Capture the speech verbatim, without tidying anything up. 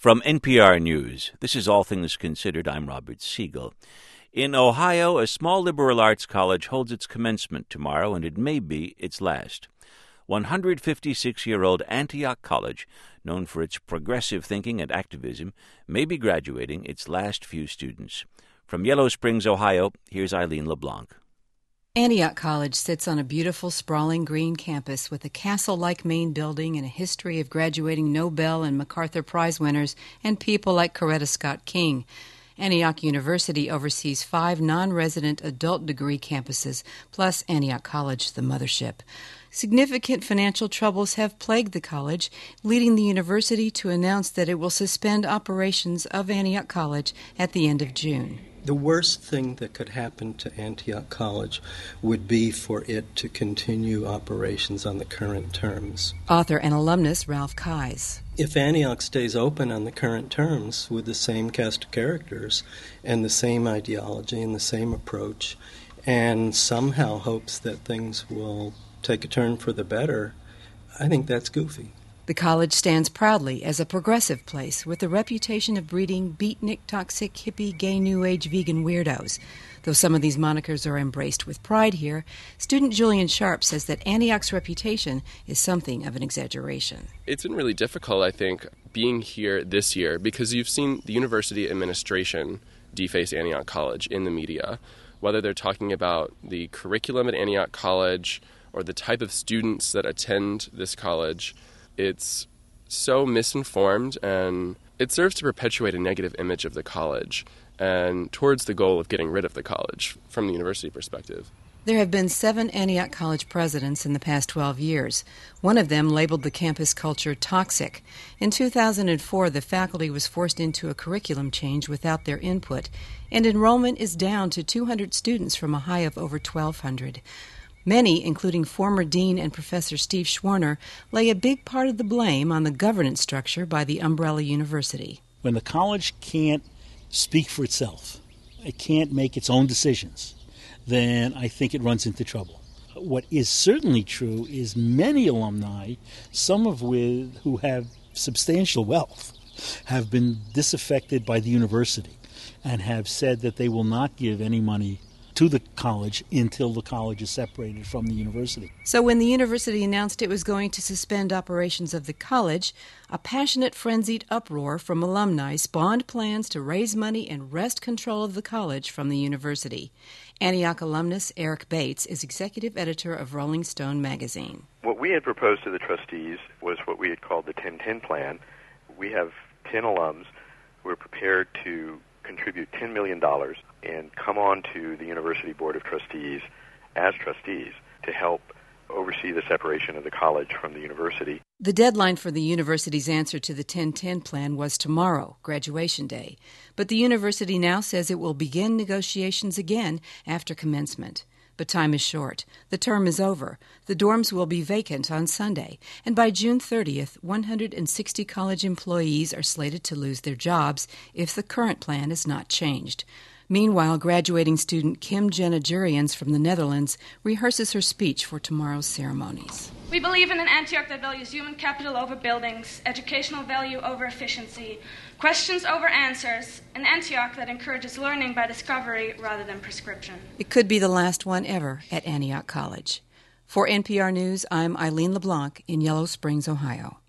From N P R News, this is All Things Considered. I'm Robert Siegel. In Ohio, a small liberal arts college holds its commencement tomorrow, and it may be its last. one hundred fifty-six-year-old Antioch College, known for its progressive thinking and activism, may be graduating its last few students. From Yellow Springs, Ohio, here's Eileen LeBlanc. Antioch College sits on a beautiful, sprawling green campus with a castle-like main building and a history of graduating Nobel and MacArthur Prize winners and people like Coretta Scott King. Antioch University oversees five non-resident adult degree campuses, plus Antioch College, the mothership. Significant financial troubles have plagued the college, leading the university to announce that it will suspend operations of Antioch College at the end of June. The worst thing that could happen to Antioch College would be for it to continue operations on the current terms. Author and alumnus Ralph Keyes. If Antioch stays open on the current terms with the same cast of characters and the same ideology and the same approach, and somehow hopes that things will take a turn for the better, I think that's goofy. The college stands proudly as a progressive place with a reputation of breeding beatnik, toxic, hippie, gay, new age, vegan weirdos. Though some of these monikers are embraced with pride here, student Julian Sharp says that Antioch's reputation is something of an exaggeration. It's been really difficult, I think, being here this year because you've seen the university administration deface Antioch College in the media, whether they're talking about the curriculum at Antioch College or the type of students that attend this college. It's so misinformed, and it serves to perpetuate a negative image of the college and towards the goal of getting rid of the college from the university perspective. There have been seven Antioch College presidents in the past twelve years. One of them labeled the campus culture toxic. In two thousand four, the faculty was forced into a curriculum change without their input, and enrollment is down to two hundred students from a high of over twelve hundred. Many, including former Dean and Professor Steve Schwerner, lay a big part of the blame on the governance structure by the umbrella university. When the college can't speak for itself, it can't make its own decisions, then I think it runs into trouble. What is certainly true is many alumni, some of with who have substantial wealth, have been disaffected by the university and have said that they will not give any money to the college until the college is separated from the university. So when the university announced it was going to suspend operations of the college, a passionate, frenzied uproar from alumni spawned plans to raise money and wrest control of the college from the university. Antioch alumnus Eric Bates is executive editor of Rolling Stone magazine. What we had proposed to the trustees was what we had called the ten ten plan. We have ten alums who are prepared to contribute ten million dollars and come on to the University Board of Trustees as trustees to help oversee the separation of the college from the university. The deadline for the university's answer to the ten ten plan was tomorrow, graduation day. But the university now says it will begin negotiations again after commencement. But time is short. The term is over. The dorms will be vacant on Sunday. And by June thirtieth, one hundred sixty college employees are slated to lose their jobs if the current plan is not changed. Meanwhile, graduating student Kim Jenna Jurians from the Netherlands rehearses her speech for tomorrow's ceremonies. We believe in an Antioch that values human capital over buildings, educational value over efficiency, questions over answers, an Antioch that encourages learning by discovery rather than prescription. It could be the last one ever at Antioch College. For N P R News, I'm Eileen LeBlanc in Yellow Springs, Ohio.